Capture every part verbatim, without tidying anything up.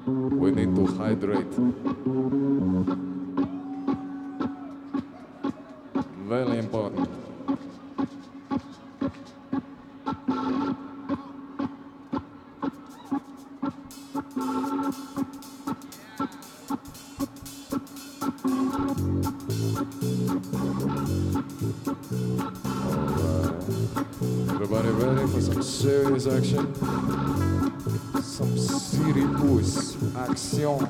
We need to hydrate. Very important. Everybody ready for some serious action? Some serious action.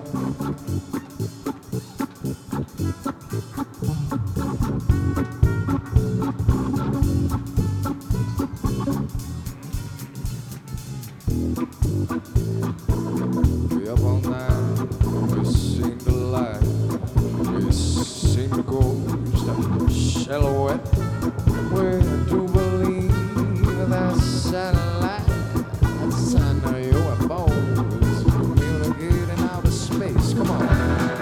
We up all night, we seen the light, we seen the ghost, that silhouette. We do believe that satellites and U F Os communicating outer space. Come on.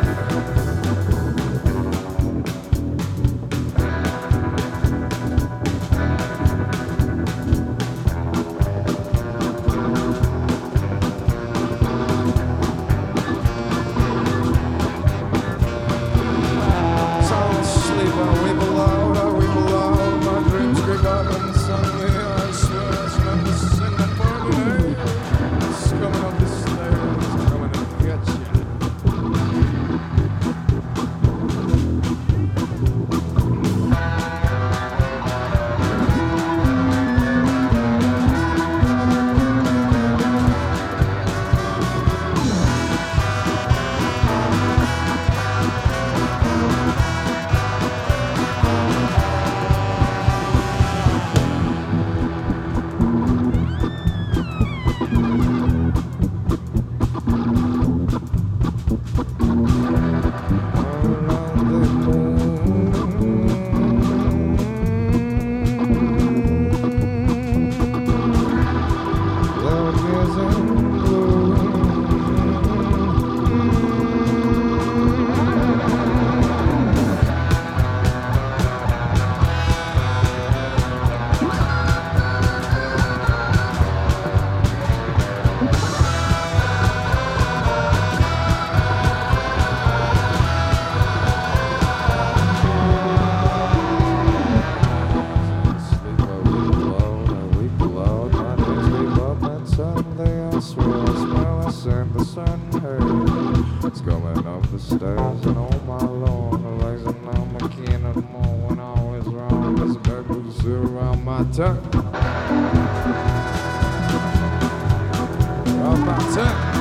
It's coming up the stairs and oh my lord, the legs are now my kin and more when all is wrong. There's a back with the seal around my tongue. Around my tongue.